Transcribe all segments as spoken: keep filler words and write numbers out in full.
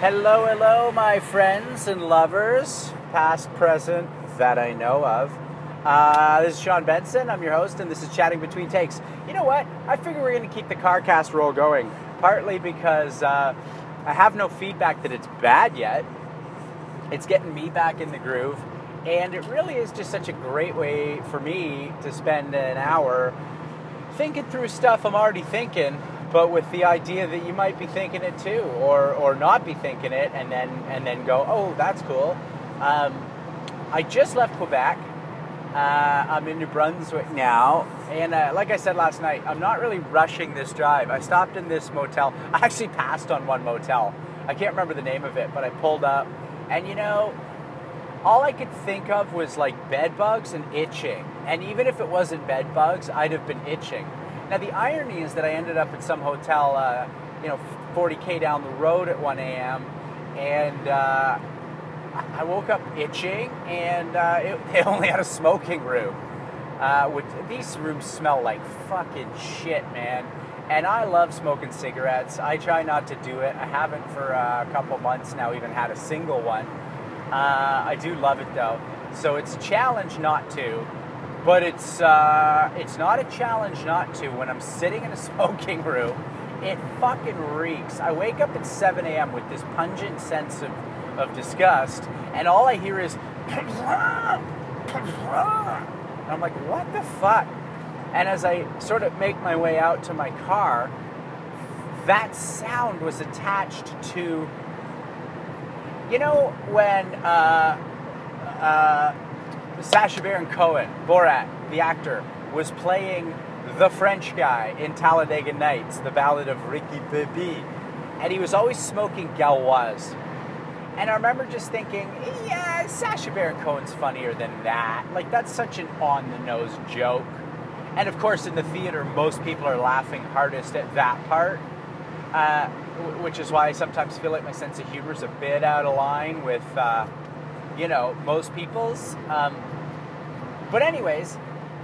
Hello, hello, my friends and lovers, past, present, that I know of. Uh, this is Sean Benson. I'm your host, and this is Chatting Between Takes. You know what? I figure we're going to keep the CarCast roll going, partly because uh, I have no feedback that it's bad yet. It's getting me back in the groove, and it really is just such a great way for me to spend an hour thinking through stuff I'm already thinking, but with the idea that you might be thinking it too, or or not be thinking it, and then and then go, oh, that's cool. Um, I just left Quebec. Uh, I'm in New Brunswick now, and uh, like I said last night, I'm not really rushing this drive. I stopped in this motel. I actually passed on one motel. I can't remember the name of it, but I pulled up, and you know, all I could think of was like bed bugs and itching. And even if it wasn't bed bugs, I'd have been itching. Now, the irony is that I ended up at some hotel, uh, you know, forty K down the road at one a.m. And uh, I woke up itching, and uh, it, they only had a smoking room. Uh, which, these rooms smell like fucking shit, man. And I love smoking cigarettes. I try not to do it. I haven't for uh, a couple months now even had a single one. Uh, I do love it, though. So it's a challenge not to. But it's uh, it's not a challenge not to when I'm sitting in a smoking room. It fucking reeks. I wake up at seven a.m. with this pungent sense of, of disgust, and all I hear is, and I'm like, what the fuck? And as I sort of make my way out to my car, that sound was attached to, you know, when uh, uh, Sacha Baron Cohen, Borat, the actor, was playing the French guy in Talladega Nights, the Ballad of Ricky Bobby, and he was always smoking Gauloise. And I remember just thinking, yeah, Sacha Baron Cohen's funnier than that. Like, that's such an on-the-nose joke. And of course, in the theater, most people are laughing hardest at that part, uh, which is why I sometimes feel like my sense of humor is a bit out of line with, uh, you know, most people's. Um, but anyways,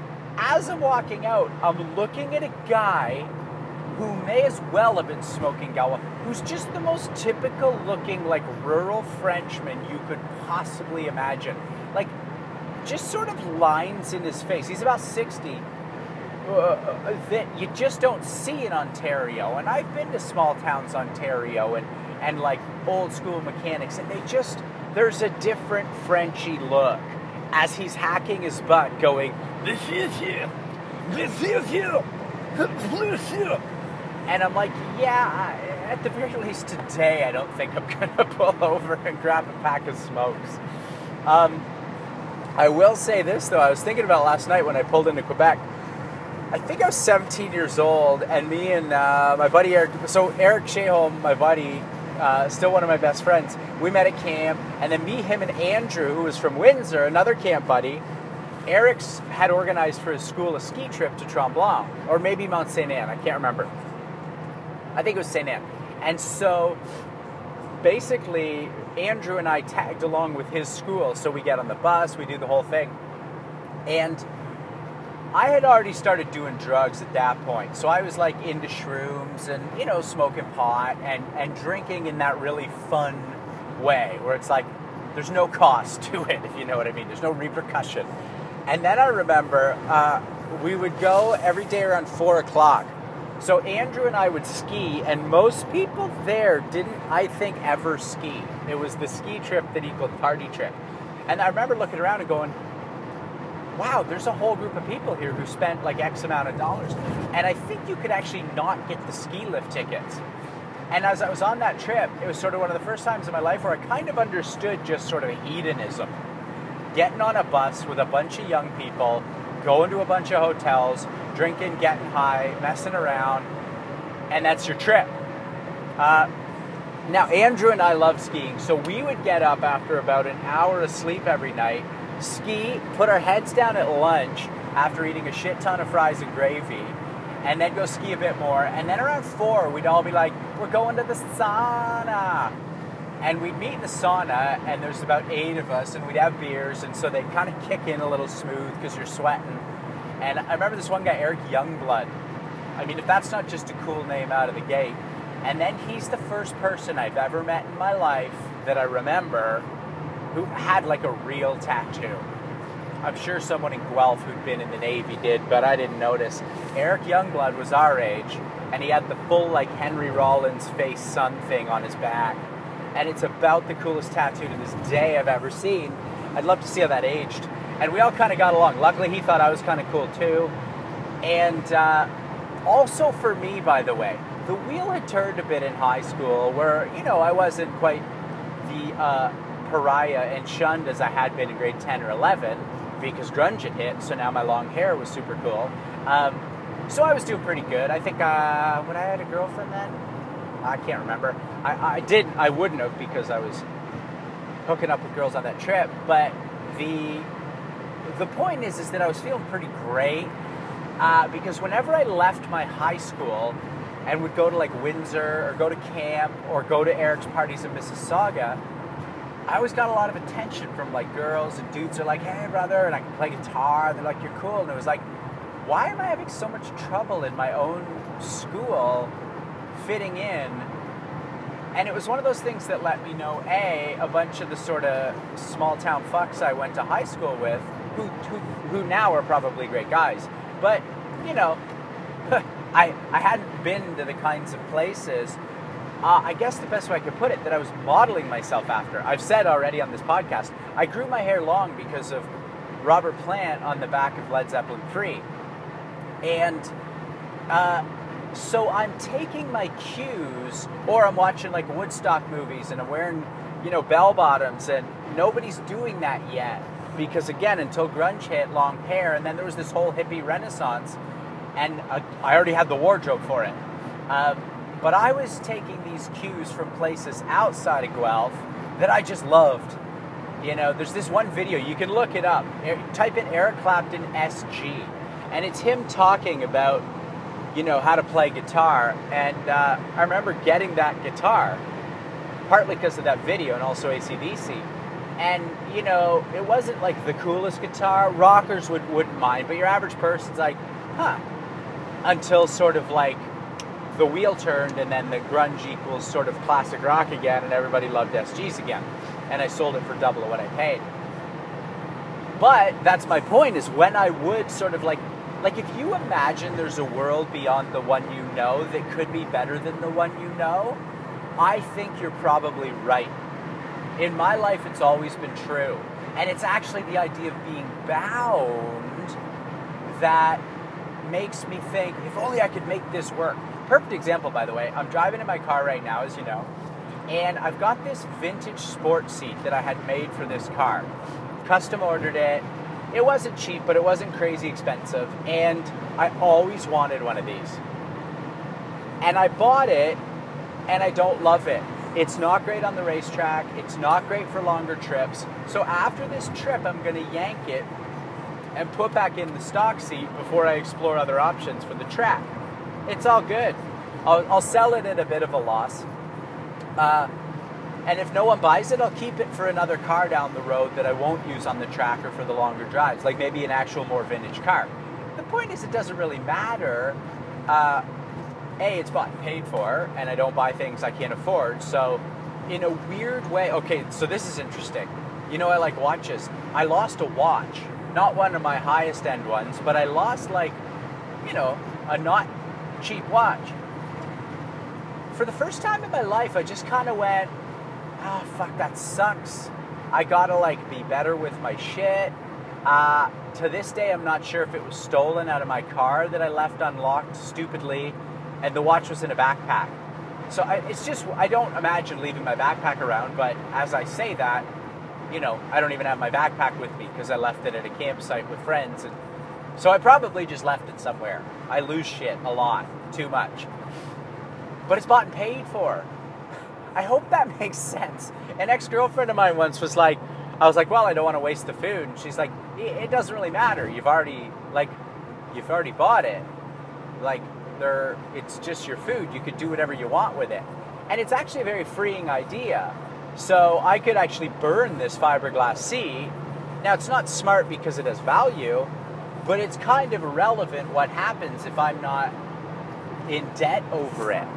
as I'm walking out, I'm looking at a guy who may as well have been smoking Gauloise, who's just the most typical looking, like, rural Frenchman you could possibly imagine. Like, just sort of lines in his face. He's about sixty. Uh, that you just don't see in Ontario. And I've been to small towns Ontario and, and like old school mechanics, and they just, there's a different Frenchy look as he's hacking his butt going, this is you, this is you, this is you. And I'm like, yeah, at the very least today, I don't think I'm going to pull over and grab a pack of smokes. Um, I will say this, though. I was thinking about last night when I pulled into Quebec. I think I was seventeen years old, and me and uh, my buddy Eric, so Eric Sheholm, my buddy, uh, still one of my best friends, we met at camp, and then me, him, and Andrew, who was from Windsor, another camp buddy, Eric's had organized for his school a ski trip to Tremblant, or maybe Mount Saint Anne, I can't remember. I think it was Saint Anne. And so, basically, Andrew and I tagged along with his school, so we get on the bus, we do the whole thing, and I had already started doing drugs at that point, so I was like into shrooms and, you know, smoking pot and, and drinking in that really fun way where it's like there's no cost to it, if you know what I mean. There's no repercussion. And then I remember uh, we would go every day around four o'clock. So Andrew and I would ski, and most people there didn't, I think, ever ski. It was the ski trip that equaled party trip. And I remember looking around and going, wow, there's a whole group of people here who spent like X amount of dollars. And I think you could actually not get the ski lift tickets. And as I was on that trip, it was sort of one of the first times in my life where I kind of understood just sort of hedonism. Getting on a bus with a bunch of young people, going to a bunch of hotels, drinking, getting high, messing around, and that's your trip. Uh, now, Andrew and I love skiing, so we would get up after about an hour of sleep every night, ski, put our heads down at lunch after eating a shit ton of fries and gravy, and then go ski a bit more. And then around four, we'd all be like, we're going to the sauna. And we'd meet in the sauna, and there's about eight of us, and we'd have beers, and so they'd kind of kick in a little smooth because you're sweating. And I remember this one guy, Eric Youngblood. I mean, if that's not just a cool name out of the gate. And then he's the first person I've ever met in my life that I remember who had like a real tattoo. I'm sure someone in Guelph who'd been in the Navy did, but I didn't notice. Eric Youngblood was our age, and he had the full like Henry Rollins face sun thing on his back. And it's about the coolest tattoo to this day I've ever seen. I'd love to see how that aged. And we all kind of got along. Luckily, he thought I was kind of cool too. And uh, also for me, by the way, the wheel had turned a bit in high school where, you know, I wasn't quite the uh, pariah and shunned as I had been in grade ten or eleven because grunge had hit, so now my long hair was super cool. Um, so I was doing pretty good. I think, uh, when I had a girlfriend then? I can't remember. I, I didn't, I wouldn't have because I was hooking up with girls on that trip, but the the point is, is that I was feeling pretty great uh, because whenever I left my high school and would go to like Windsor or go to camp or go to Eric's parties in Mississauga, I always got a lot of attention from like girls and dudes are like, hey brother, and I can play guitar, and they're like, you're cool. And it was like, why am I having so much trouble in my own school fitting in? And it was one of those things that let me know, A, a bunch of the sort of small town fucks I went to high school with, who who, who now are probably great guys. But, you know, I, I hadn't been to the kinds of places, uh, I guess the best way I could put it, that I was modeling myself after. I've said already on this podcast, I grew my hair long because of Robert Plant on the back of Led Zeppelin three. And uh, so I'm taking my cues, or I'm watching like Woodstock movies and I'm wearing, you know, bell bottoms, and nobody's doing that yet. Because again, until grunge hit, long hair, and then there was this whole hippie renaissance, and uh, I already had the wardrobe for it. Um, but I was taking these cues from places outside of Guelph that I just loved. You know, there's this one video, you can look it up. Type in Eric Clapton S G, and it's him talking about, you know, how to play guitar. And uh, I remember getting that guitar, partly because of that video and also A C D C. And, you know, it wasn't like the coolest guitar. Rockers would, wouldn't mind, but your average person's like, huh. Until sort of like the wheel turned and then the grunge equals sort of classic rock again, and everybody loved S Gs again. And I sold it for double of what I paid. But that's my point, is when I would sort of like, like if you imagine there's a world beyond the one you know that could be better than the one you know, I think you're probably right. In my life, it's always been true. And it's actually the idea of being bound that makes me think, if only I could make this work. Perfect example, by the way. I'm driving in my car right now, as you know, and I've got this vintage sports seat that I had made for this car. Custom ordered it. It wasn't cheap, but it wasn't crazy expensive. And I always wanted one of these. And I bought it, and I don't love it. It's not great on the racetrack. It's not great for longer trips. So after this trip, I'm going to yank it and put back in the stock seat before I explore other options for the track. It's all good. I'll, I'll sell it at a bit of a loss. Uh, and if no one buys it, I'll keep it for another car down the road that I won't use on the track or for the longer drives, like maybe an actual more vintage car. The point is, it doesn't really matter. Uh, A, it's bought and paid for, and I don't buy things I can't afford. So in a weird way, okay, so this is interesting. You know, I like watches. I lost a watch, not one of my highest end ones, but I lost like, you know, a not cheap watch. For the first time in my life, I just kind of went, oh, fuck, that sucks. I gotta like be better with my shit. Uh, to this day, I'm not sure if it was stolen out of my car that I left unlocked stupidly, and the watch was in a backpack. So I, it's just, I don't imagine leaving my backpack around, but as I say that, you know, I don't even have my backpack with me because I left it at a campsite with friends. And so I probably just left it somewhere. I lose shit a lot, too much. But it's bought and paid for. I hope that makes sense. An ex-girlfriend of mine once was like, I was like, well, I don't want to waste the food. And she's like, it doesn't really matter. You've already, like, you've already bought it. Like, They're, it's just your food. You could do whatever you want with it. And it's actually a very freeing idea. So I could actually burn this fiberglass seat. Now, it's not smart because it has value, but it's kind of irrelevant what happens if I'm not in debt over it.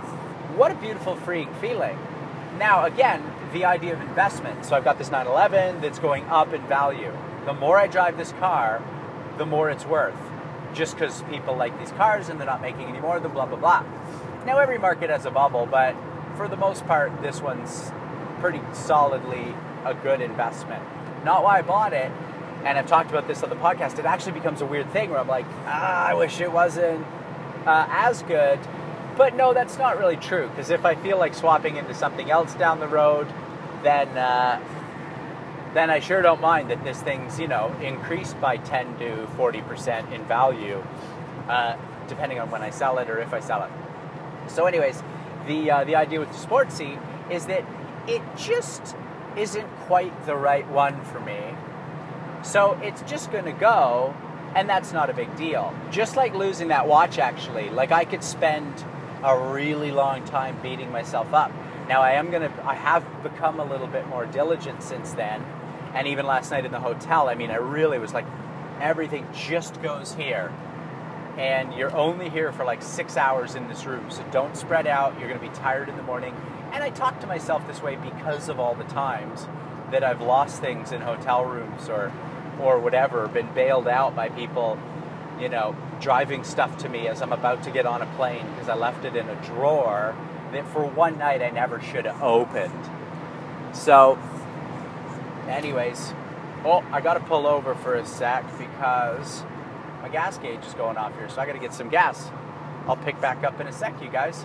what a beautiful freeing feeling. Now, again, the idea of investment. So I've got this nine eleven that's going up in value. The more I drive this car, the more it's worth. Just because people like these cars and they're not making any more of them, blah, blah, blah. Now, every market has a bubble, but for the most part, this one's pretty solidly a good investment. Not why I bought it, and I've talked about this on the podcast, it actually becomes a weird thing where I'm like, ah, I wish it wasn't uh, as good. But no, that's not really true, because if I feel like swapping into something else down the road, then uh, then I sure don't mind that this thing's, you know, increased by ten to forty percent in value, uh, depending on when I sell it or if I sell it. So anyways, the uh, the idea with the sports seat is that it just isn't quite the right one for me. So it's just going to go, and that's not a big deal. Just like losing that watch, actually. Like, I could spend a really long time beating myself up. Now, I am going to, I have become a little bit more diligent since then. And even last night in the hotel, I mean, I really was like, everything just goes here. And you're only here for like six hours in this room. So don't spread out. You're going to be tired in the morning. And I talk to myself this way because of all the times that I've lost things in hotel rooms or or whatever, been bailed out by people, you know, driving stuff to me as I'm about to get on a plane because I left it in a drawer that for one night I never should have opened. So, anyways, oh, I got to pull over for a sec because my gas gauge is going off here, so I got to get some gas. I'll pick back up in a sec, you guys.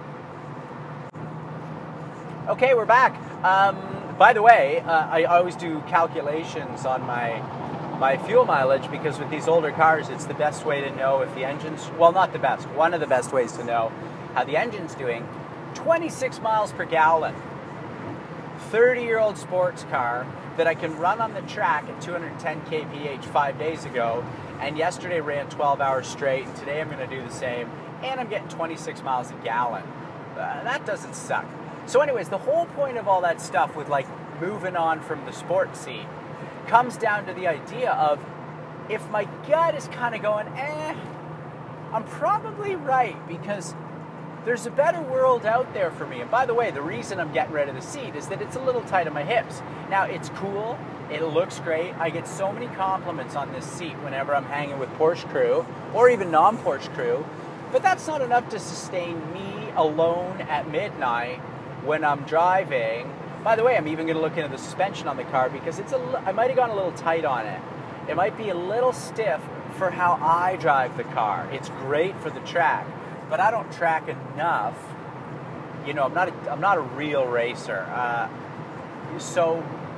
Okay, we're back. Um, by the way, uh, I always do calculations on my my fuel mileage because with these older cars, it's the best way to know if the engine's, well, not the best, one of the best ways to know how the engine's doing. twenty-six miles per gallon. thirty-year-old sports car that I can run on the track at two hundred ten k p h five days ago, and yesterday ran twelve hours straight, and today I'm going to do the same, and I'm getting twenty-six miles a gallon. Uh, that doesn't suck. So anyways, the whole point of all that stuff with like moving on from the sports seat comes down to the idea of if my gut is kind of going, eh, I'm probably right because there's a better world out there for me. And by the way, the reason I'm getting rid of the seat is that it's a little tight on my hips. Now, it's cool. It looks great. I get so many compliments on this seat whenever I'm hanging with Porsche crew or even non-Porsche crew. But that's not enough to sustain me alone at midnight when I'm driving. By the way, I'm even going to look into the suspension on the car because it's a, I might have gone a little tight on it. It might be a little stiff for how I drive the car. It's great for the track, but I don't track enough. You know, I'm not a, I'm not a real racer. Uh, so,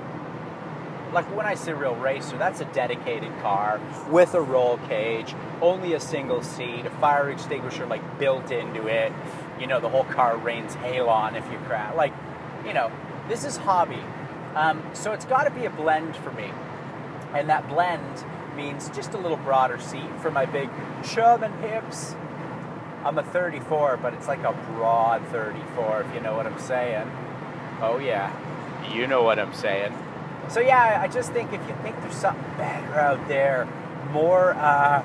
like when I say real racer, that's a dedicated car with a roll cage, only a single seat, a fire extinguisher like built into it. You know, the whole car rains hail on if you crash. Like, you know, this is hobby. Um, so it's got to be a blend for me. And that blend means just a little broader seat for my big chub and hips. I'm a thirty-four, but it's like a broad thirty-four, if you know what I'm saying. Oh, yeah. You know what I'm saying. So, yeah, I just think if you think there's something better out there, more, uh,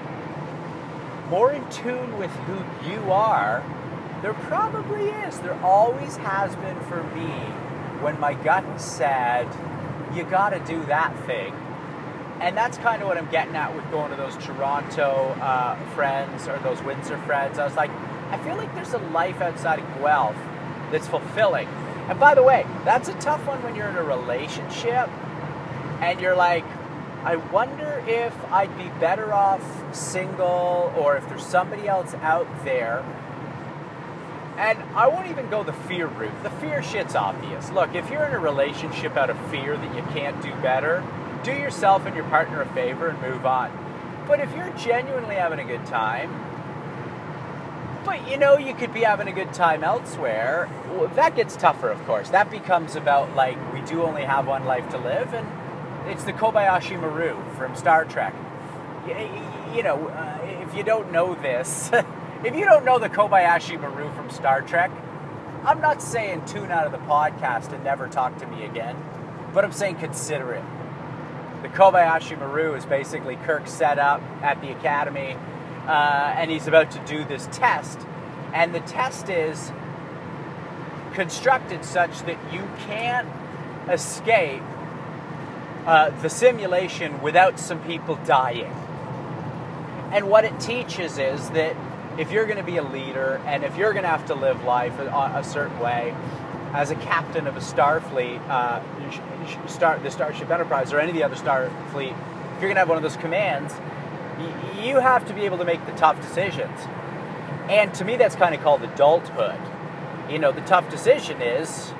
more in tune with who you are, there probably is. There always has been for me when my gut said, you got to do that thing. And that's kind of what I'm getting at with going to those Toronto uh, friends or those Windsor friends. I was like, I feel like there's a life outside of Guelph that's fulfilling. And by the way, that's a tough one when you're in a relationship and you're like, I wonder if I'd be better off single or if there's somebody else out there. And I won't even go the fear route. The fear shit's obvious. Look, if you're in a relationship out of fear that you can't do better, do yourself and your partner a favor and move on. But if you're genuinely having a good time, but you know you could be having a good time elsewhere, well, that gets tougher, of course. That becomes about, like, we do only have one life to live, and it's the Kobayashi Maru from Star Trek. You, you know, uh, if you don't know this... If you don't know the Kobayashi Maru from Star Trek, I'm not saying tune out of the podcast and never talk to me again, but I'm saying consider it. The Kobayashi Maru is basically Kirk set up at the academy, uh, and he's about to do this test. And the test is, constructed such that you can't escape uh, the simulation without some people dying. And what it teaches is that if you're going to be a leader and if you're going to have to live life a, a certain way, as a captain of a Starfleet, uh, star, the Starship Enterprise or any of the other Starfleet, if you're going to have one of those commands, y- you have to be able to make the tough decisions. And to me, that's kind of called adulthood. You know, the tough decision is,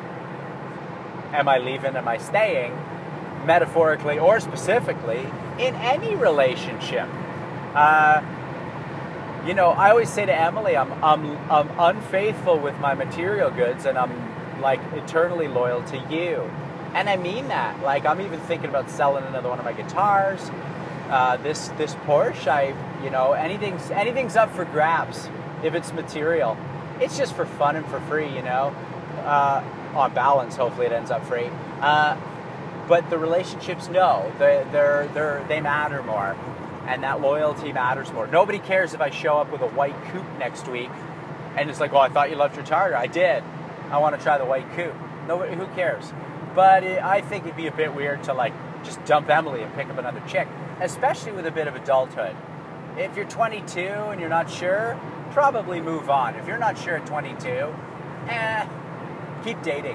am I leaving, am I staying, metaphorically or specifically, in any relationship. Uh, you know, I always say to Emily, I'm, I'm, I'm unfaithful with my material goods and I'm like eternally loyal to you. And I mean that. Like, I'm even thinking about selling another one of my guitars. Uh, this this Porsche, I, you know, anything's, anything's up for grabs if it's material. It's just for fun and for free, you know. Uh, on balance, hopefully it ends up free. Uh, but the relationships, no, they they're they're they matter more, and that loyalty matters more. Nobody cares if I show up with a white coupe next week, and it's like, oh, I thought you loved your Charger. I did. I want to try the white coupe. Nobody, who cares? But it, I think it'd be a bit weird to like just dump Emily and pick up another chick, especially with a bit of adulthood. If you're twenty-two and you're not sure, probably move on. If you're not sure at twenty-two, eh, keep dating.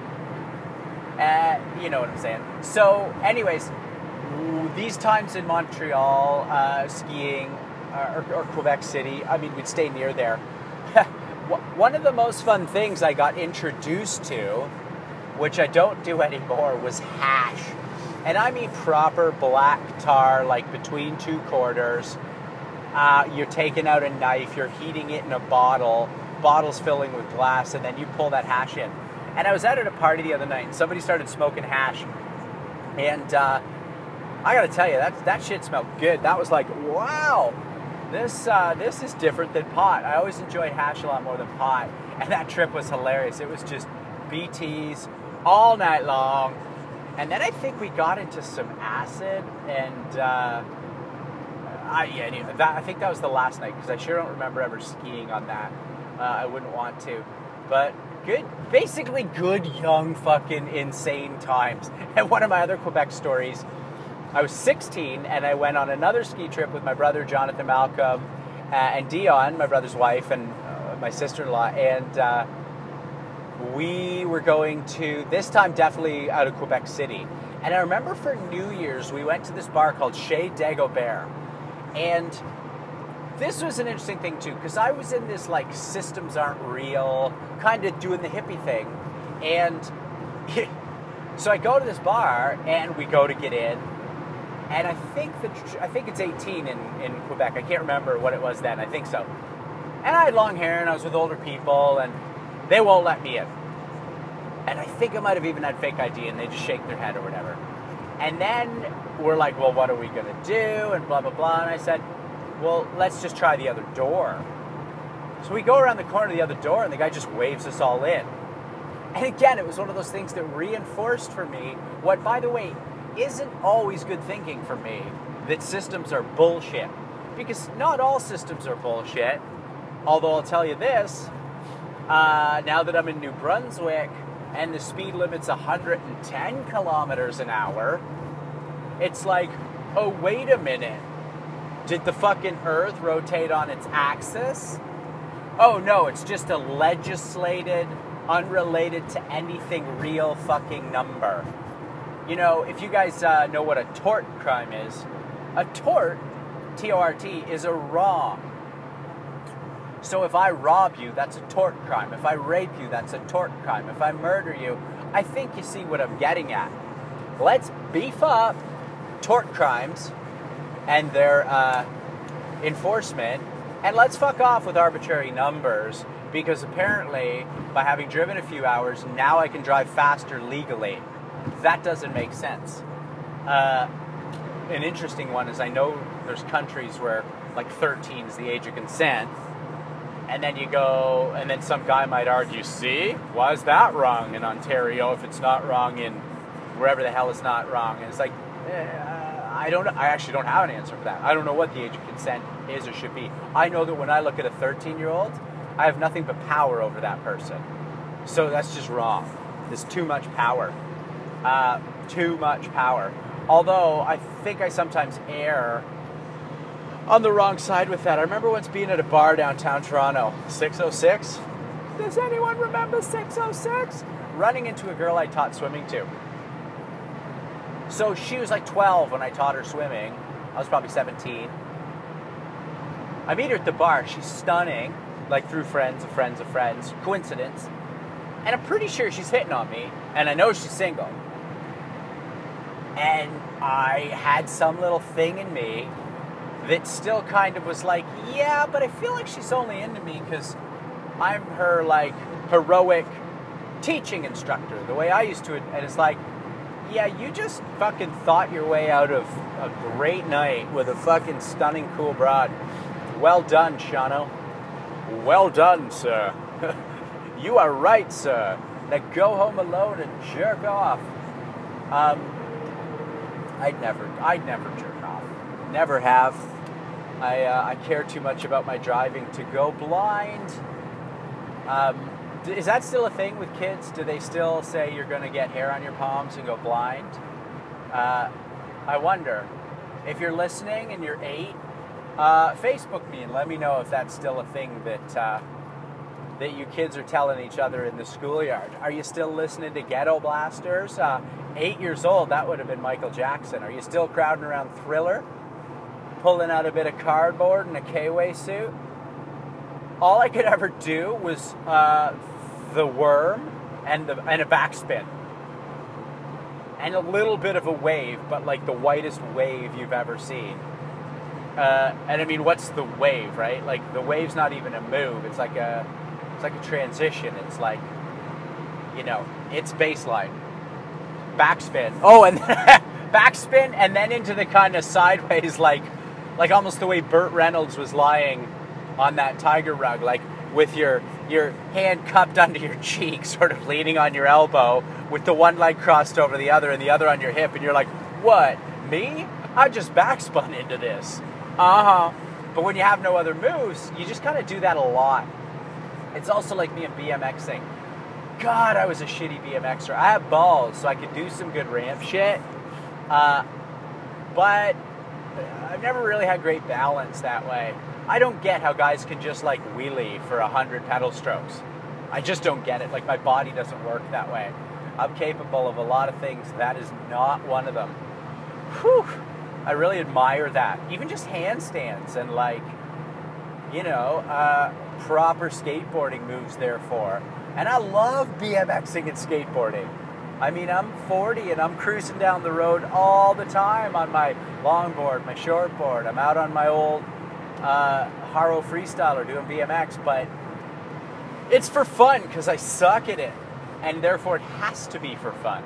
Uh, you know what I'm saying. So, anyways, these times in Montreal, uh, skiing, uh, or, or Quebec City, I mean, we'd stay near there. One of the most fun things I got introduced to, which I don't do anymore, was hash. And I mean proper black tar, like between two quarters. Uh, you're taking out a knife, you're heating it in a bottle, bottle's filling with glass, and then you pull that hash in. And I was out at a party the other night, and somebody started smoking hash. And uh, I gotta tell you, that, that shit smelled good. That was like, wow, this uh, this is different than pot. I always enjoy hash a lot more than pot. And that trip was hilarious. It was just B Ts all night long. And then I think we got into some acid, and uh, I, yeah, anyway, that, I think that was the last night, because I sure don't remember ever skiing on that. Uh, I wouldn't want to. But good, basically good, young, fucking insane times. And one of my other Quebec stories, I was sixteen, and I went on another ski trip with my brother, Jonathan Malcolm, uh, and Dion, my brother's wife, and uh, my sister-in-law, and uh, we were going to, this time definitely out of Quebec City. And I remember for New Year's, we went to this bar called Chez Dagobert. And this was an interesting thing too, because I was in this like systems aren't real, kind of doing the hippie thing. And so I go to this bar and we go to get in. And I think that I think it's eighteen in, in Quebec. I can't remember what it was then. I think so. And I had long hair and I was with older people and they won't let me in. And I think I might have even had fake I D and they just shake their head or whatever. And then we're like, well, what are we going to do? And blah, blah, blah. And I said, well, let's just try the other door. So we go around the corner of the other door and the guy just waves us all in. And again, it was one of those things that reinforced for me what, by the way, isn't always good thinking for me, that systems are bullshit. Because not all systems are bullshit. Although I'll tell you this, uh, now that I'm in New Brunswick and the speed limit's one hundred ten kilometers an hour, it's like, oh, wait a minute. Did the fucking Earth rotate on its axis? Oh no, it's just a legislated, unrelated to anything real fucking number. You know, if you guys uh, know what a tort crime is, a tort, T O R T, is a wrong. So if I rob you, that's a tort crime. If I rape you, that's a tort crime. If I murder you, I think you see what I'm getting at. Let's beef up tort crimes and their uh, enforcement, and let's fuck off with arbitrary numbers, because apparently, by having driven a few hours, now I can drive faster legally. That doesn't make sense. Uh, an interesting one is I know there's countries where like thirteen is the age of consent, and then you go, and then some guy might argue, see, why is that wrong in Ontario if it's not wrong in wherever the hell it's not wrong? And it's like, eh, I don't, I actually don't have an answer for that. I don't know what the age of consent is or should be. I know that when I look at a thirteen-year-old, I have nothing but power over that person. So that's just wrong. There's too much power. Uh, too much power. Although I think I sometimes err on the wrong side with that. I remember once being at a bar downtown Toronto, six oh six. Does anyone remember six oh six? Running into a girl I taught swimming to. So she was like twelve when I taught her swimming. I was probably seventeen. I meet her at the bar. She's stunning, like through friends of friends of friends. Coincidence. And I'm pretty sure she's hitting on me, and I know she's single. And I had some little thing in me that still kind of was like, yeah, but I feel like she's only into me because I'm her, like, heroic teaching instructor, the way I used to. And it's like, yeah, you just fucking thought your way out of a great night with a fucking stunning, cool broad. Well done, Shano. Well done, sir. You are right, sir. Now go home alone and jerk off. Um, I'd never, I'd never jerk off. Never have. I, uh, I care too much about my driving to go blind. Um, is that still a thing with kids? Do they still say you're going to get hair on your palms and go blind? Uh, I wonder. If you're listening and you're eight, uh, Facebook me and let me know if that's still a thing that uh, that you kids are telling each other in the schoolyard. Are you still listening to Ghetto Blasters? Uh, eight years old, that would have been Michael Jackson. Are you still crowding around Thriller? Pulling out a bit of cardboard and a K-Way suit? All I could ever do was uh, the worm and, the, and a backspin. And a little bit of a wave, but like the whitest wave you've ever seen. Uh, and I mean, what's the wave, right? Like the wave's not even a move. It's like a, it's like a transition. It's like, you know, it's baseline. Backspin. Oh, and backspin, and then into the kind of sideways, like, like almost the way Burt Reynolds was lying on that tiger rug, like with your your hand cupped under your cheek, sort of leaning on your elbow, with the one leg crossed over the other and the other on your hip, and you're like, what, me? I just backspun into this. Uh-huh. But when you have no other moves, you just kind of do that a lot. It's also like me in BMXing. God, I was a shitty B M Xer. I have balls, so I could do some good ramp shit. Uh, but I've never really had great balance that way. I don't get how guys can just like wheelie for a hundred pedal strokes. I just don't get it. Like my body doesn't work that way. I'm capable of a lot of things. That is not one of them. Whew. I really admire that. Even just handstands and like, you know, uh, proper skateboarding moves therefore. And I love BMXing and skateboarding. I mean, I'm forty and I'm cruising down the road all the time on my longboard, my shortboard. I'm out on my old uh, Haro Freestyler doing B M X, but it's for fun because I suck at it. And therefore it has to be for fun.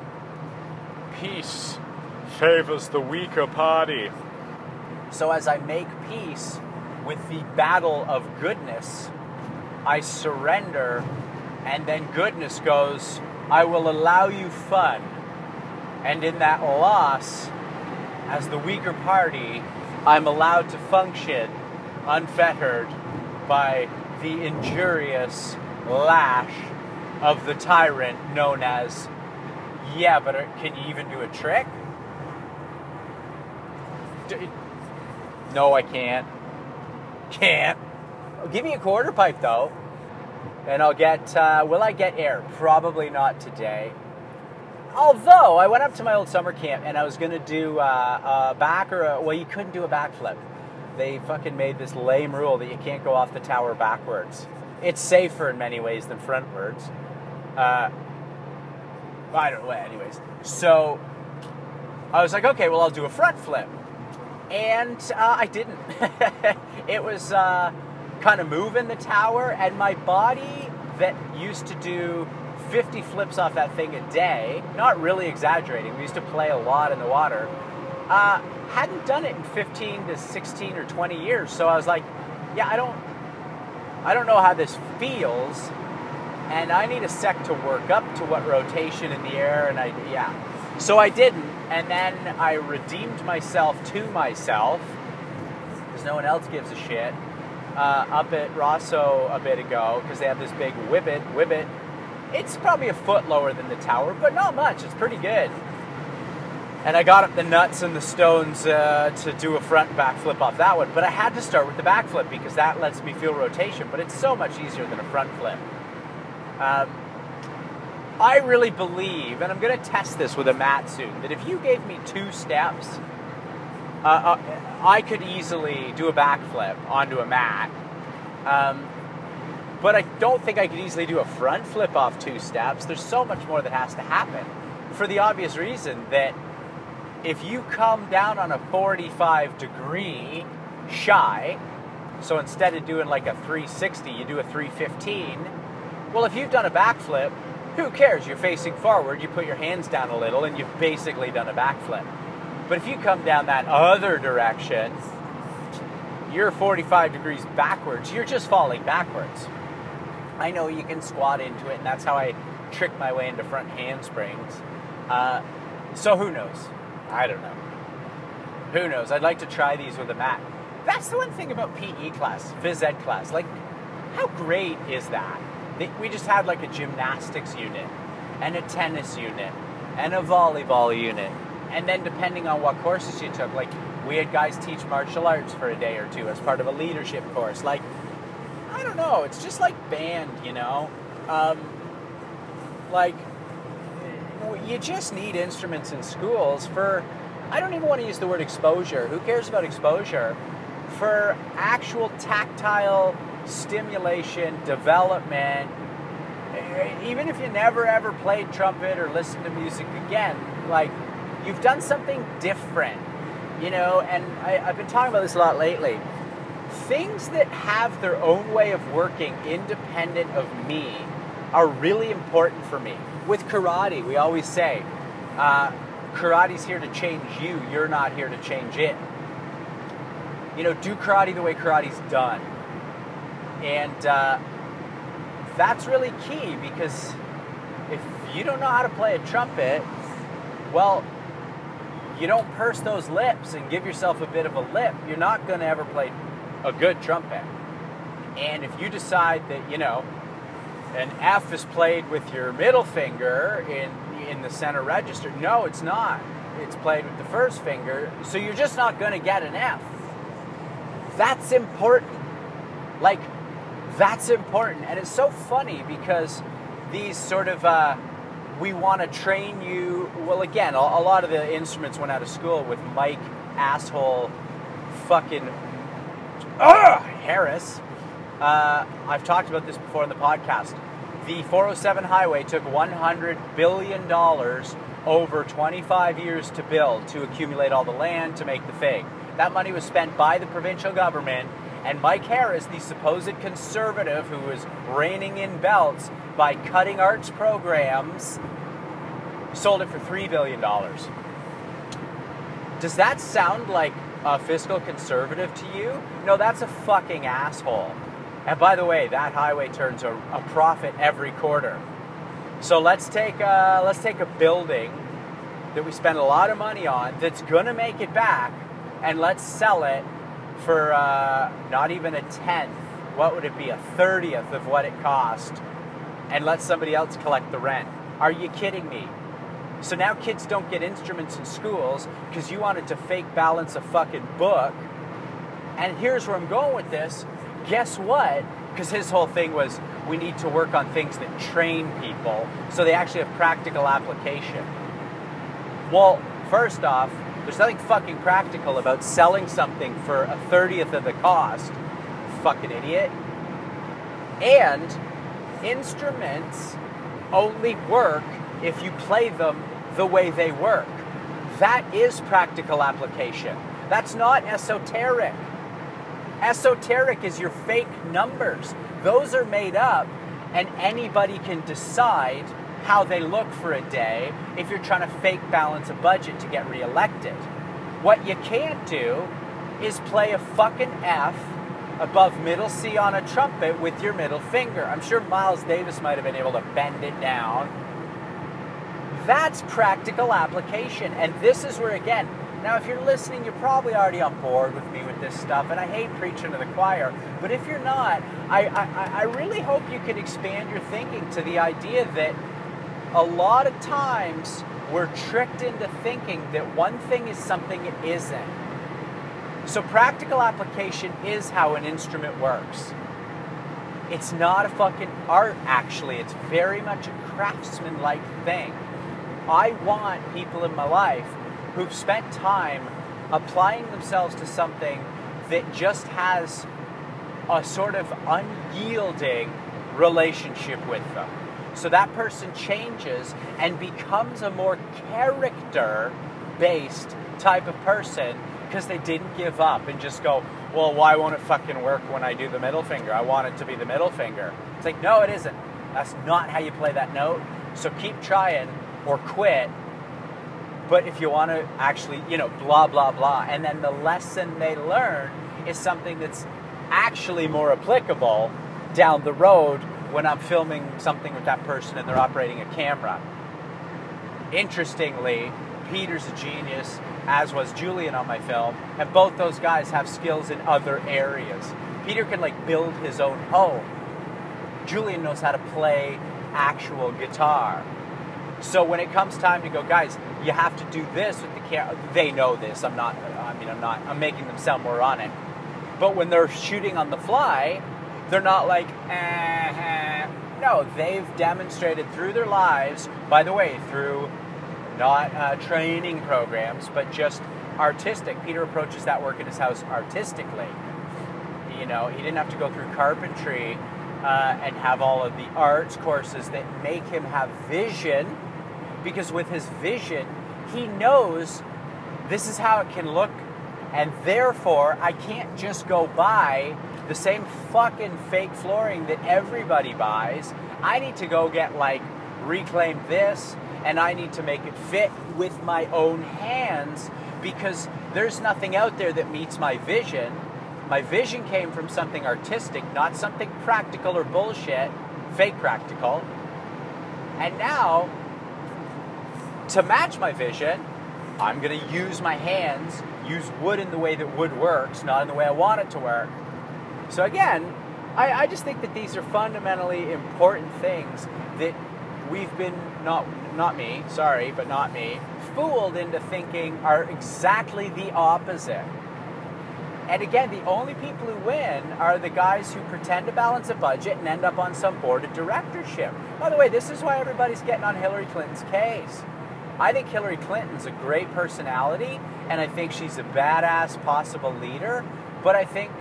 Peace favors the weaker party. So as I make peace with the battle of goodness, I surrender, and then goodness goes, I will allow you fun. And in that loss, as the weaker party, I'm allowed to function unfettered by the injurious lash of the tyrant known as, yeah, but can you even do a trick? No, I can't. Can't. Give me a quarter pipe, though. And I'll get, uh, will I get air? Probably not today. Although, I went up to my old summer camp and I was going to do uh, a back or a, well, you couldn't do a backflip. They fucking made this lame rule that you can't go off the tower backwards. It's safer in many ways than frontwards. Uh, I don't know, anyways. So, I was like, okay, well, I'll do a front flip. And uh, I didn't. It was uh, kind of moving the tower, and my body that used to do fifty flips off that thing a day, not really exaggerating, we used to play a lot in the water, uh, hadn't done it in fifteen to sixteen or twenty years. So I was like, yeah, I don't, I don't know how this feels, and I need a sec to work up to what rotation in the air, and I, yeah. So I didn't, and then I redeemed myself to myself, because no one else gives a shit, uh, up at Rosso a bit ago, because they have this big Whibbit, Whibbit, It's probably a foot lower than the tower, but not much. It's pretty good. And I got up the nuts and the stones uh, to do a front backflip off that one. But I had to start with the backflip because that lets me feel rotation. But it's so much easier than a front flip. Um, I really believe, and I'm going to test this with a mat soon, that if you gave me two steps, uh, uh, I could easily do a backflip onto a mat. Um, but I don't think I could easily do a front flip off two steps. There's so much more that has to happen. For the obvious reason that if you come down on a forty-five degree shy, so instead of doing like a three sixty, you do a three fifteen. Well, if you've done a backflip, who cares? You're facing forward, you put your hands down a little, and you've basically done a backflip. But if you come down that other direction, you're forty-five degrees backwards, you're just falling backwards. I know you can squat into it, and that's how I trick my way into front handsprings. Uh, so who knows? I don't know. Who knows? I'd like to try these with a mat. That's the one thing about P E class, phys ed class. Like, how great is that? They, we just had like a gymnastics unit, and a tennis unit, and a volleyball unit. And then depending on what courses you took, like we had guys teach martial arts for a day or two as part of a leadership course. Like, I don't know, it's just like band, you know? Um, like, you just need instruments in schools for, I don't even want to use the word exposure. Who cares about exposure? For actual tactile stimulation, development. Even if you never ever played trumpet or listened to music again, like, you've done something different, you know? And I, I've been talking about this a lot lately. Things that have their own way of working independent of me are really important for me. With karate, we always say, uh, karate's here to change you, you're not here to change it. You know, do karate the way karate's done. And uh, that's really key, because if you don't know how to play a trumpet, well, you don't purse those lips and give yourself a bit of a lip, you're not going to ever play a good trumpet. And if you decide that, you know, an F is played with your middle finger in in the center register, no, it's not. It's played with the first finger, so you're just not going to get an F. That's important. Like, that's important. And it's so funny because these sort of, uh, we want to train you, well, again, a, a lot of the instruments went out of school with Mike, asshole, fucking, ugh, Harris. Uh, I've talked about this before in the podcast. The four oh seven highway took one hundred billion dollars over twenty-five years to build, to accumulate all the land, to make the thing. That money was spent by the provincial government, and Mike Harris, the supposed conservative who was reining in belts by cutting arts programs, sold it for three billion dollars. Does that sound like a fiscal conservative to you? No, that's a fucking asshole. And by the way, that highway turns a, a profit every quarter. So let's take a, let's take a building that we spend a lot of money on that's going to make it back, and let's sell it for uh, not even a tenth. What would it be? A thirtieth of what it cost, and let somebody else collect the rent. Are you kidding me? So now kids don't get instruments in schools because you wanted to fake balance a fucking book. And here's where I'm going with this. Guess what? Because his whole thing was, we need to work on things that train people so they actually have practical application. Well, first off, there's nothing fucking practical about selling something for a thirtieth of the cost. Fucking idiot. And instruments only work if you play them the way they work. That is practical application. That's not esoteric. Esoteric is your fake numbers. Those are made up, and anybody can decide how they look for a day if you're trying to fake balance a budget to get reelected. What you can't do is play a fucking F above middle C on a trumpet with your middle finger. I'm sure Miles Davis might have been able to bend it down. That's practical application. And this is where, again, Now, if you're listening, you're probably already on board with me with this stuff, and I hate preaching to the choir. But if you're not, I, I, I really hope you can expand your thinking to the idea that a lot of times we're tricked into thinking that one thing is something it isn't. So practical application is how an instrument works. It's not a fucking art, actually. It's very much a craftsman-like thing. I want people in my life who've spent time applying themselves to something that just has a sort of unyielding relationship with them. So that person changes and becomes a more character-based type of person because they didn't give up and just go, well, why won't it fucking work when I do the middle finger? I want it to be the middle finger. It's like, no, it isn't. That's not how you play that note. So keep trying or quit. But if you want to actually, you know, blah, blah, blah, and then the lesson they learn is something that's actually more applicable down the road when I'm filming something with that person and they're operating a camera. Interestingly, Peter's a genius, as was Julian on my film, and both those guys have skills in other areas. Peter can, like, build his own home. Julian knows how to play actual guitar. So when it comes time to go, guys, you have to do this with the camera. They know this. I'm not, I mean, I'm not, I'm making them sound moronic. But when they're shooting on the fly, they're not like, eh, no, they've demonstrated through their lives, by the way, through not uh, training programs, but just artistic. Peter approaches that work in his house artistically. You know, he didn't have to go through carpentry uh, and have all of the arts courses that make him have vision, because with his vision, he knows this is how it can look, and therefore I can't just go buy the same fucking fake flooring that everybody buys. I need to go get, like, reclaim this, and I need to make it fit with my own hands, because there's nothing out there that meets my vision. My vision came from something artistic, not something practical or bullshit, fake practical. And now, to match my vision, I'm going to use my hands, use wood in the way that wood works, not in the way I want it to work. So again, I, I just think that these are fundamentally important things that we've been, not not me, sorry, but not me, fooled into thinking are exactly the opposite. And again, the only people who win are the guys who pretend to balance a budget and end up on some board of directorship. By the way, this is why everybody's getting on Hillary Clinton's case. I think Hillary Clinton's a great personality, and I think she's a badass possible leader, but I think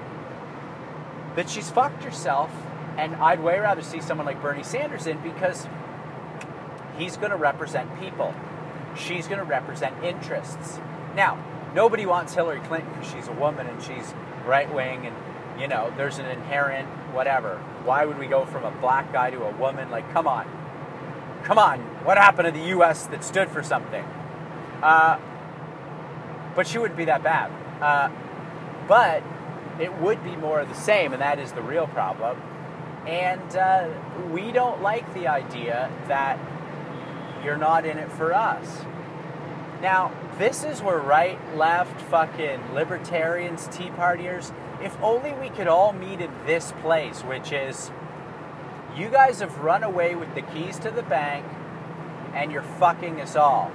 that she's fucked herself, and I'd way rather see someone like Bernie Sanders in, because he's going to represent people. She's going to represent interests. Now, nobody wants Hillary Clinton because she's a woman and she's right-wing, and, you know, there's an inherent whatever. Why would we go from a black guy to a woman? Like, come on. Come on. What happened to the U S that stood for something? Uh, but she wouldn't be that bad. Uh, but it would be more of the same, and that is the real problem. And uh, we don't like the idea that you're not in it for us. Now, this is where right, left, fucking libertarians, Tea Partiers, if only we could all meet in this place, which is, you guys have run away with the keys to the bank, and you're fucking us all.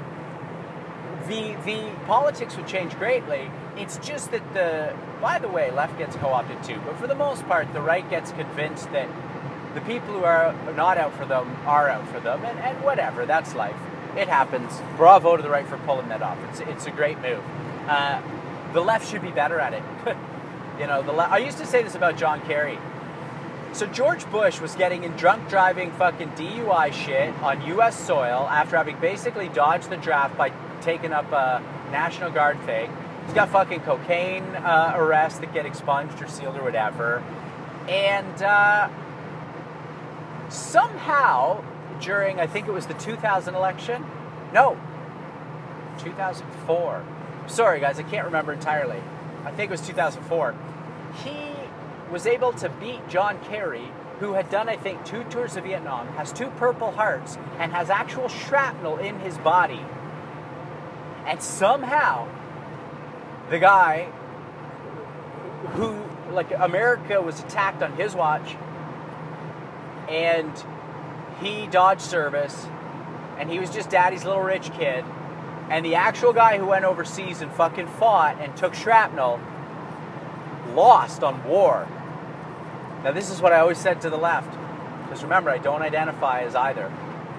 The, the politics would change greatly. It's just that the, by the way, left gets co-opted too, but for the most part, the right gets convinced that the people who are not out for them are out for them, and, and whatever, that's life. It happens. Bravo to the right for pulling that off. It's, it's a great move. Uh, the left should be better at it. You know, the le- I used to say this about John Kerry. So George Bush was getting in drunk driving fucking D U I shit on U S soil after having basically dodged the draft by taking up a National Guard thing. He's got fucking cocaine uh, arrests that get expunged or sealed or whatever. And uh, somehow, during, I think it was the two thousand election? No, two thousand four. Sorry, guys, I can't remember entirely. I think it was two thousand four. He was able to beat John Kerry, who had done, I think, two tours of Vietnam, has two Purple Hearts, and has actual shrapnel in his body. And somehow, the guy who, like, America was attacked on his watch, and he dodged service, and he was just daddy's little rich kid, and the actual guy who went overseas and fucking fought and took shrapnel lost on war. Now, this is what I always said to the left, because remember, I don't identify as either.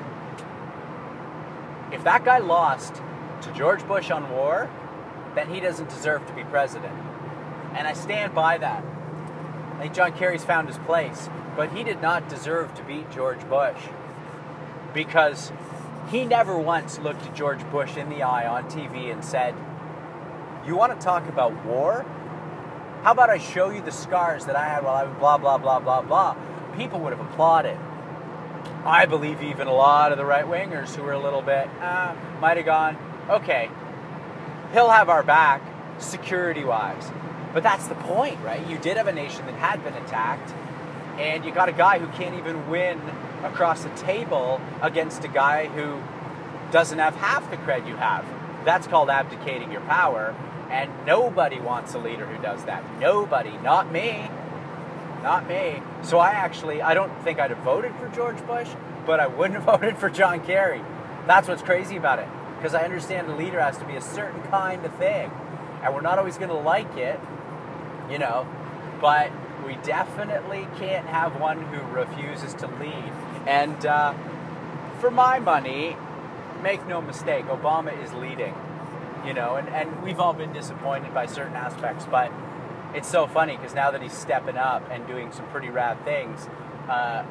If that guy lost to George Bush on war, then he doesn't deserve to be president. And I stand by that. I think John Kerry's found his place, but he did not deserve to beat George Bush, because he never once looked at George Bush in the eye on T V and said, "You want to talk about war? How about I show you the scars that I had while I was blah, blah, blah, blah, blah." People would have applauded. I believe even a lot of the right-wingers who were a little bit, uh, might have gone, okay, he'll have our back security-wise. But that's the point, right? You did have a nation that had been attacked, and you got a guy who can't even win across the table against a guy who doesn't have half the cred you have. That's called abdicating your power, and nobody wants a leader who does that. Nobody. Not me. Not me. So I actually, I don't think I'd have voted for George Bush, but I wouldn't have voted for John Kerry. That's what's crazy about it, because I understand a leader has to be a certain kind of thing, and we're not always going to like it, you know, but we definitely can't have one who refuses to lead. And uh, for my money, make no mistake, Obama is leading, you know, and, and we've all been disappointed by certain aspects, but it's so funny because now that he's stepping up and doing some pretty rad things, uh,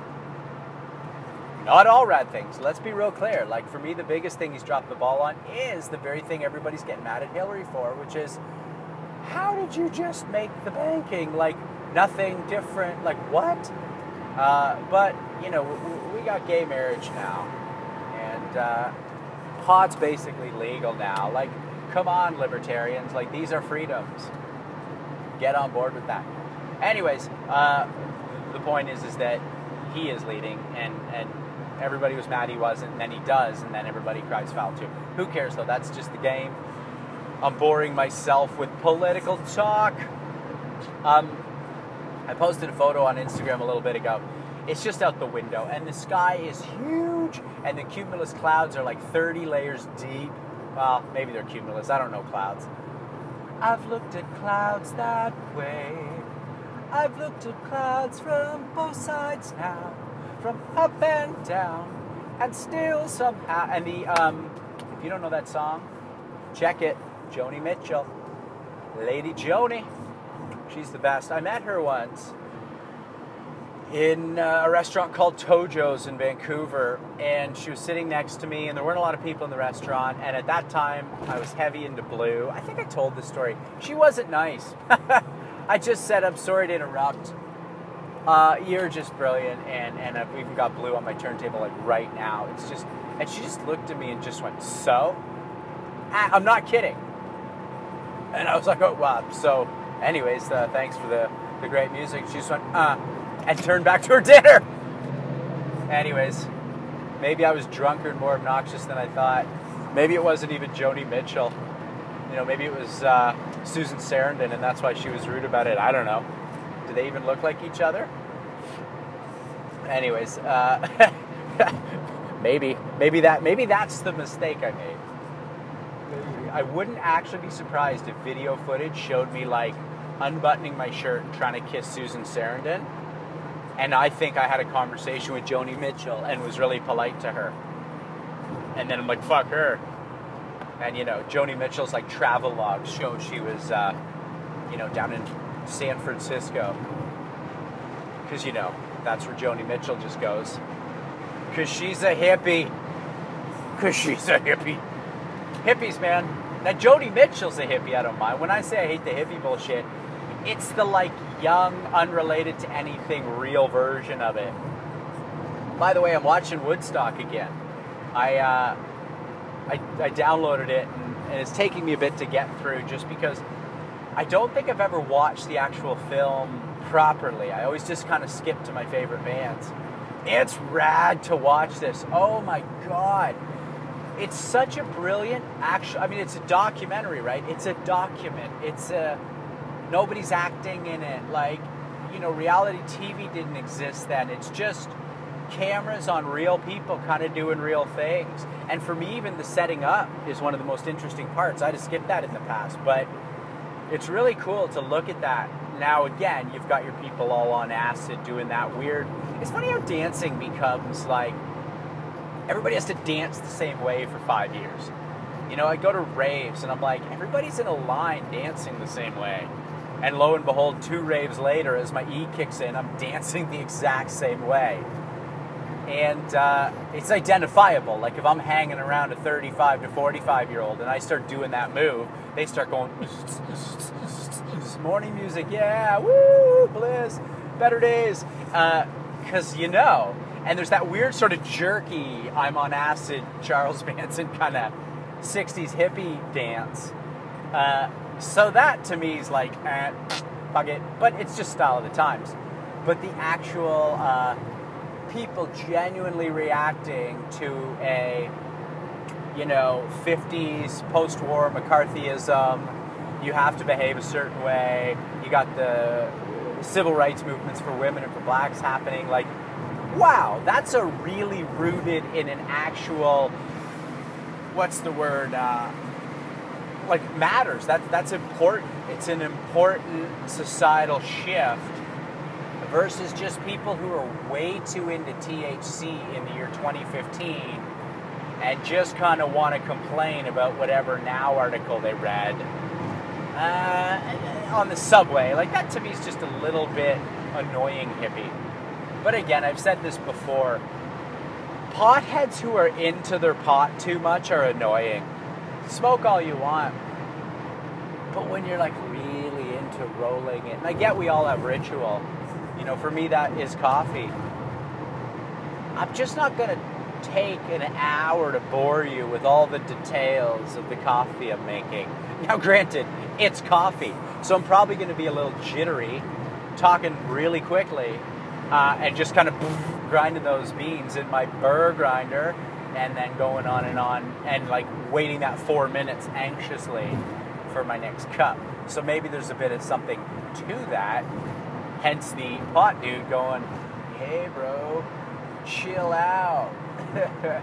not all rad things, let's be real clear. Like, for me, the biggest thing he's dropped the ball on is the very thing everybody's getting mad at Hillary for, which is, how did you just make the banking like nothing different? Like, what? Uh, but, you know, we, we got gay marriage now, and uh, pot's basically legal now. Like, come on, libertarians. Like, these are freedoms. Get on board with that. Anyways, uh, the point is, is that he is leading, and, and everybody was mad he wasn't, and then he does, and then everybody cries foul too. Who cares, though? That's just the game. I'm boring myself with political talk. Um, I posted a photo on Instagram a little bit ago. It's just out the window, and the sky is huge, and the cumulus clouds are like thirty layers deep. Well, maybe they're cumulus. I don't know clouds. I've looked at clouds that way. I've looked at clouds from both sides now, from up and down, and still somehow. And the um, if you don't know that song, check it. Joni Mitchell, Lady Joni. She's the best. I met her once in uh, a restaurant called Tojo's in Vancouver, and she was sitting next to me, and there weren't a lot of people in the restaurant, and at that time, I was heavy into Blue. I think I told this story. She wasn't nice. I just said, I'm sorry to interrupt. Uh, you're just brilliant, and, and I've even got Blue on my turntable, like, right now. It's just, and she just looked at me and just went, so? I'm not kidding. And I was like, oh, wow. So, anyways, uh, thanks for the, the great music. She just went, uh, and turned back to her dinner. Anyways, maybe I was drunker and more obnoxious than I thought. Maybe it wasn't even Joni Mitchell. You know, maybe it was uh, Susan Sarandon, and that's why she was rude about it. I don't know. Do they even look like each other? Anyways, uh, maybe, maybe that, maybe that's the mistake I made. I wouldn't actually be surprised if video footage showed me, like, unbuttoning my shirt and trying to kiss Susan Sarandon, and I think I had a conversation with Joni Mitchell and was really polite to her. And then I'm like, fuck her. And, you know, Joni Mitchell's, like, travel logs show she was, uh, you know, down in San Francisco. Because, you know, that's where Joni Mitchell just goes. Because she's a hippie. Because she's a hippie. Hippies, man. Now, Joni Mitchell's a hippie, I don't mind. When I say I hate the hippie bullshit, it's the, like, young, unrelated to anything real version of it. By the way, I'm watching Woodstock again. I, uh, I, I downloaded it, and, and it's taking me a bit to get through just because I don't think I've ever watched the actual film properly. I always just kind of skip to my favorite bands. It's rad to watch this. Oh, my God. it's such a brilliant action. I mean, it's a documentary, right? It's a document. It's a nobody's acting in it. Like, you know, reality T V didn't exist then. It's just cameras on real people kind of doing real things. And for me, even the setting up is one of the most interesting parts. I'd have skipped that in the past, but it's really cool to look at that. Now, again, you've got your people all on acid doing that weird. It's funny how dancing becomes like, everybody has to dance the same way for five years. You know, I go to raves and I'm like, everybody's in a line dancing the same way. And lo and behold, two raves later, as my E kicks in, I'm dancing the exact same way. And uh, it's identifiable. Like if I'm hanging around a thirty-five to forty-five year old and I start doing that move, they start going, morning music, yeah, woo, bliss, better days. Because uh, you know, and there's that weird sort of jerky, I'm on acid, Charles Manson kind of sixties hippie dance. Uh, so that to me is like, eh, fuck it. But it's just style of the times. But the actual uh, people genuinely reacting to a, you know, fifties post-war McCarthyism, you have to behave a certain way, you got the civil rights movements for women and for blacks happening, like, wow, that's a really rooted in an actual, what's the word, uh, like matters. That, that's important. It's an important societal shift versus just people who are way too into T H C in the year twenty fifteen and just kind of want to complain about whatever Now article they read uh, on the subway. Like, that to me is just a little bit annoying hippie. But again, I've said this before, potheads who are into their pot too much are annoying. Smoke all you want. But when you're like really into rolling it, and I get we all have ritual. You know, for me that is coffee. I'm just not going to take an hour to bore you with all the details of the coffee I'm making. Now granted, it's coffee, so I'm probably going to be a little jittery, talking really quickly, uh, and just kind of grinding those beans in my burr grinder, and then going on and on, and like waiting that four minutes anxiously for my next cup. So maybe there's a bit of something to that, hence the pot dude going, hey bro, chill out. uh,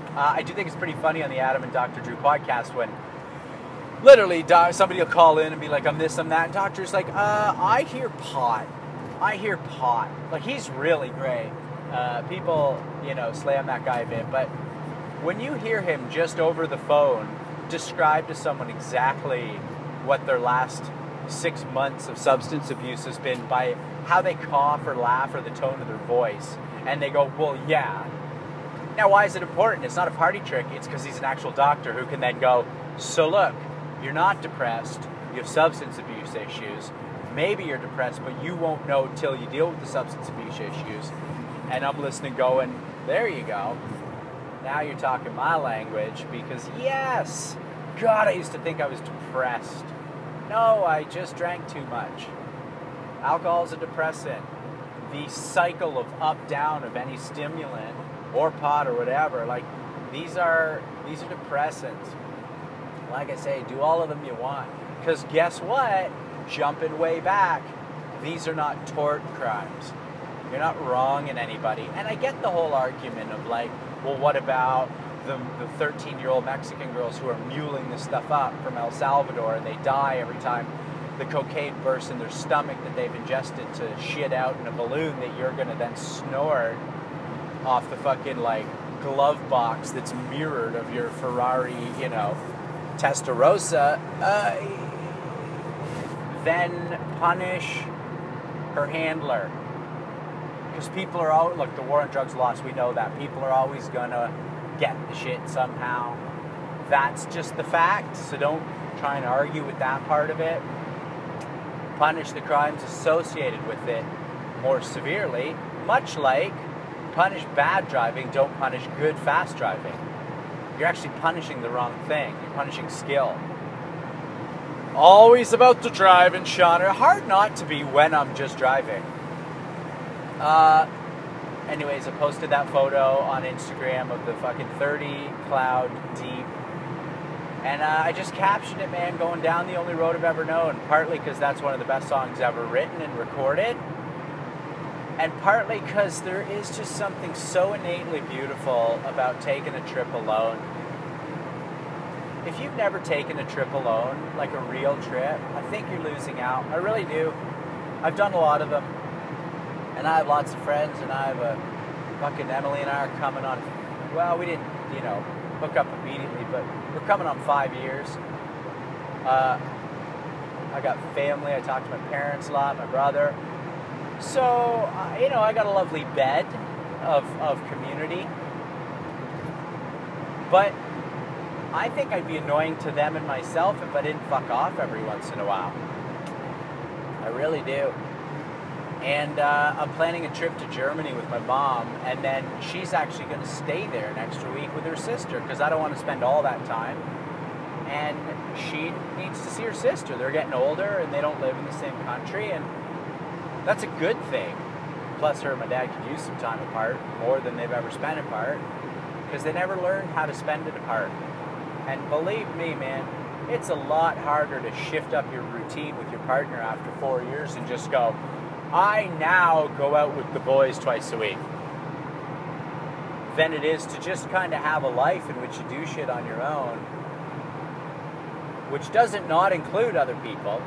I do think it's pretty funny on the Adam and Doctor Drew podcast when literally somebody will call in and be like, I'm this, I'm that, and Doctor's like, uh, I hear pot. I hear pot. Like, he's really great. Uh, people, you know, slam that guy a bit, but when you hear him just over the phone describe to someone exactly what their last six months of substance abuse has been by how they cough or laugh or the tone of their voice, and they go, well, yeah. Now, why is it important? It's not a party trick. It's because he's an actual doctor who can then go, so look, you're not depressed. You have substance abuse issues. Maybe you're depressed, but you won't know until you deal with the substance abuse issues. And I'm listening going, there you go. Now you're talking my language, because yes, God, I used to think I was depressed. No, I just drank too much. Alcohol's a depressant. The cycle of up-down of any stimulant or pot or whatever, like, these are these are depressants. Like I say, do all of them you want. Because guess what? Jumping way back, these are not tort crimes. You're not wronging anybody. And I get the whole argument of like, well, what about the the thirteen-year-old Mexican girls who are muling this stuff up from El Salvador and they die every time the cocaine bursts in their stomach that they've ingested to shit out in a balloon that you're going to then snort off the fucking, like, glove box that's mirrored of your Ferrari, you know, Testarossa, uh, then punish her handler. Because people are all, look, the war on drugs lost, we know that. People are always gonna get the shit somehow. That's just the fact, so don't try and argue with that part of it. Punish the crimes associated with it more severely, much like punish bad driving, don't punish good fast driving. You're actually punishing the wrong thing. You're punishing skill. Always about to drive and Sean. Hard not to be when I'm just driving. Uh, anyways, I posted that photo on Instagram of the fucking thirty cloud deep. And uh, I just captioned it, man, going down the only road I've ever known. Partly because that's one of the best songs ever written and recorded. And partly because there is just something so innately beautiful about taking a trip alone. If you've never taken a trip alone, like a real trip, I think you're losing out. I really do. I've done a lot of them. And I have lots of friends, and I have a fucking Emily and I are coming on, well, we didn't, you know, hook up immediately, but we're coming on five years. Uh, I got family. I talk to my parents a lot, my brother. So, uh, you know, I got a lovely bed of, of community. But I think I'd be annoying to them and myself if I didn't fuck off every once in a while. I really do. And uh, I'm planning a trip to Germany with my mom, and then she's actually going to stay there an extra week with her sister, because I don't want to spend all that time. And she needs to see her sister. They're getting older, and they don't live in the same country, and that's a good thing. Plus, her and my dad could use some time apart, more than they've ever spent apart, because they never learned how to spend it apart. And believe me, man, it's a lot harder to shift up your routine with your partner after four years and just go, I now go out with the boys twice a week, than it is to just kind of have a life in which you do shit on your own, which doesn't not include other people.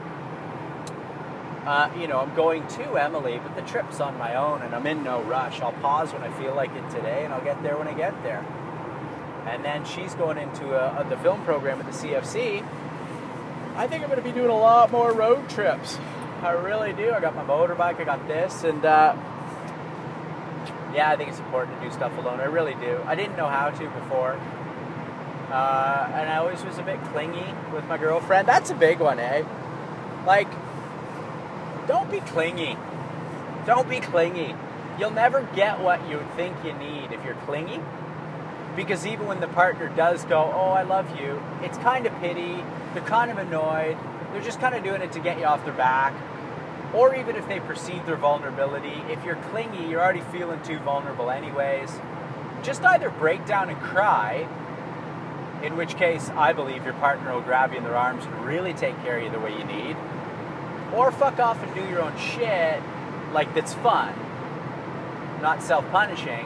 Uh, you know, I'm going to Emily, but the trip's on my own, and I'm in no rush. I'll pause when I feel like it today, and I'll get there when I get there. And then she's going into a, a, the film program at the C F C. I think I'm going to be doing a lot more road trips. I really do. I got my motorbike, I got this, and uh, yeah, I think it's important to do stuff alone. I really do. I didn't know how to before. Uh, and I always was a bit clingy with my girlfriend. That's a big one, eh? Like, don't be clingy. Don't be clingy. You'll never get what you think you need if you're clingy. Because even when the partner does go, oh, I love you, it's kind of pity. They're kind of annoyed. They're just kind of doing it to get you off their back. Or even if they perceive their vulnerability, if you're clingy, you're already feeling too vulnerable anyways. Just either break down and cry, in which case I believe your partner will grab you in their arms and really take care of you the way you need. Or fuck off and do your own shit, like that's fun, not self-punishing.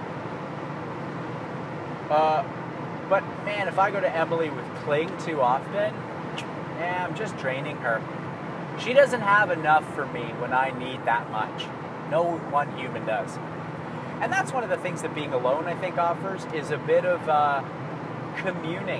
Uh, but man, if I go to Emily with cling too often, yeah, I'm just draining her. She doesn't have enough for me when I need that much. No one human does. And that's one of the things that being alone, I think, offers, is a bit of uh, communing.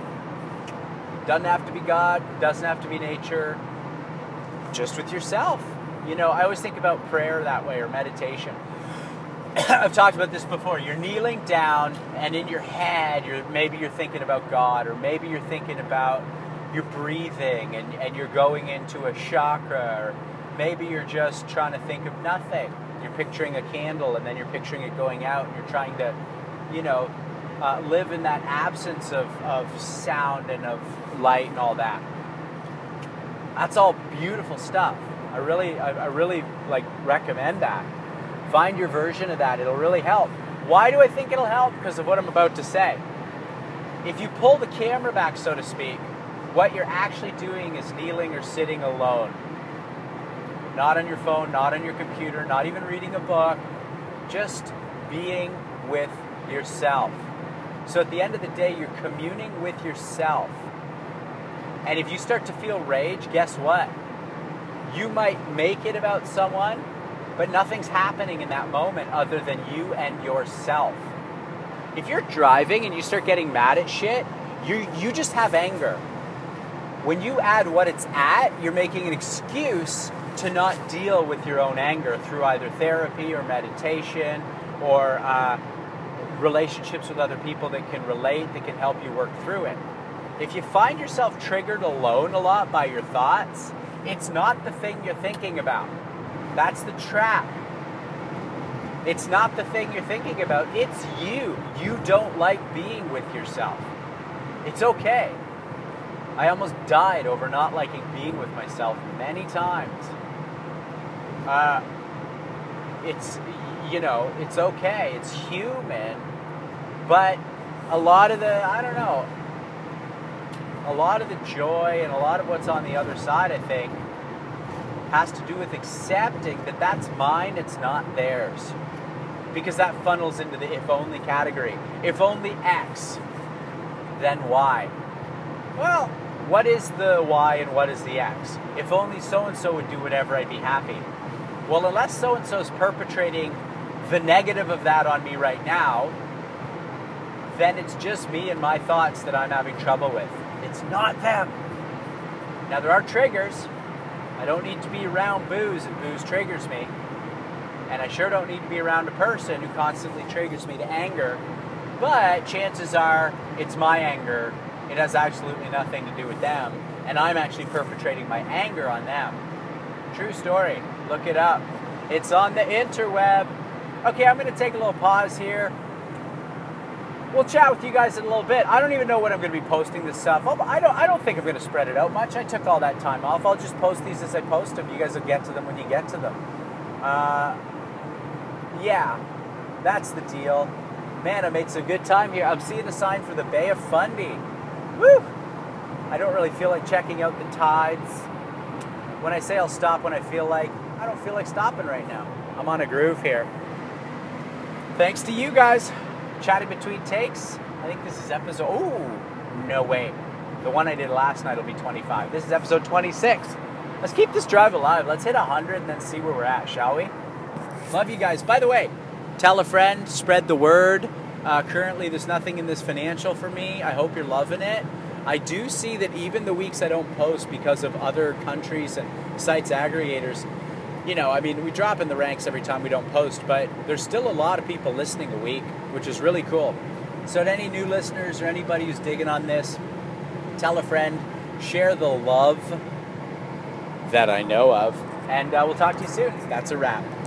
Doesn't have to be God, doesn't have to be nature, just with yourself. You know, I always think about prayer that way, or meditation. I've talked about this before. You're kneeling down, and in your head, you're maybe you're thinking about God, or maybe you're thinking about your breathing, and, and you're going into a chakra, or maybe you're just trying to think of nothing. You're picturing a candle, and then you're picturing it going out, and you're trying to, you know, uh, live in that absence of, of sound and of light and all that. That's all beautiful stuff. I really, I, I really like recommend that. Find your version of that. It'll really help. Why do I think it'll help? Because of what I'm about to say. If you pull the camera back, so to speak, what you're actually doing is kneeling or sitting alone. Not on your phone, not on your computer, not even reading a book. Just being with yourself. So at the end of the day, you're communing with yourself. And if you start to feel rage, guess what? You might make it about someone, but nothing's happening in that moment other than you and yourself. If you're driving and you start getting mad at shit, you you just have anger. When you add what it's at, you're making an excuse to not deal with your own anger through either therapy or meditation or uh, relationships with other people that can relate, that can help you work through it. If you find yourself triggered alone a lot by your thoughts, it's not the thing you're thinking about. That's the trap. It's not the thing you're thinking about. It's you. You don't like being with yourself. It's okay. I almost died over not liking being with myself many times. Uh, it's you know, it's okay, it's human, but a lot of the, I don't know, a lot of the joy and a lot of what's on the other side, I think, has to do with accepting that that's mine, it's not theirs. Because that funnels into the if only category. If only X, then Y. Well, what is the Y and what is the X? If only so-and-so would do whatever, I'd be happy. Well, unless so-and-so is perpetrating the negative of that on me right now, then it's just me and my thoughts that I'm having trouble with. It's not them. Now, there are triggers. I don't need to be around booze, and booze triggers me. And I sure don't need to be around a person who constantly triggers me to anger. But chances are, it's my anger. It has absolutely nothing to do with them. And I'm actually perpetrating my anger on them. True story. Look it up. It's on the interweb. Okay, I'm going to take a little pause here. We'll chat with you guys in a little bit. I don't even know when I'm going to be posting this stuff. I don't, I don't think I'm going to spread it out much. I took all that time off. I'll just post these as I post them. You guys will get to them when you get to them. Uh... Yeah, that's the deal. Man, I made some good time here. I'm seeing a sign for the Bay of Fundy. Woo! I don't really feel like checking out the tides. When I say I'll stop when I feel like, I don't feel like stopping right now. I'm on a groove here. Thanks to you guys. Chatting between takes. I think this is episode, oh, no way. The one I did last night will be twenty-five. This is episode twenty-six. Let's keep this drive alive. Let's hit one hundred and then see where we're at, shall we? Love you guys. By the way, tell a friend, spread the word. Uh, currently, there's nothing in this financial for me. I hope you're loving it. I do see that even the weeks I don't post because of other countries and sites aggregators, you know, I mean, we drop in the ranks every time we don't post, but there's still a lot of people listening a week, which is really cool. So to any new listeners or anybody who's digging on this, tell a friend, share the love that I know of, and uh, we'll talk to you soon. That's a wrap.